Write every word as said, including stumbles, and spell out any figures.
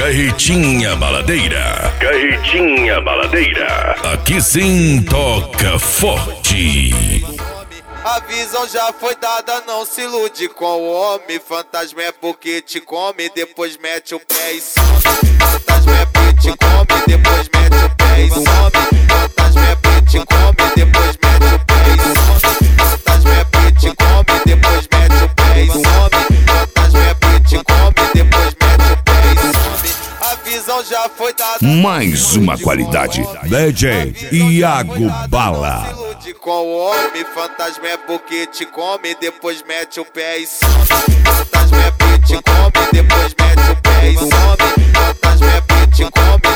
Carretinha Baladeira. Carretinha Baladeira. Aqui sim toca forte. A visão já foi dada, não se ilude com o homem. Fantasma é porque te come, depois mete o pé e some. Fantasma é porque te come, depois mete o pé e some. Fantasma é porque te come, depois mete o pé e some. Fantasma é porque te come, depois mete o pé e some. Fantasma é porque te come, depois mete o pé e some. A visão já foi dada. Mais uma qualidade. D J Iago Bala. Com o homem, fantasma é porque te come, depois mete o pé e some. Fantasma é porque te come, depois mete o pé e some. Fantasma é porque te come,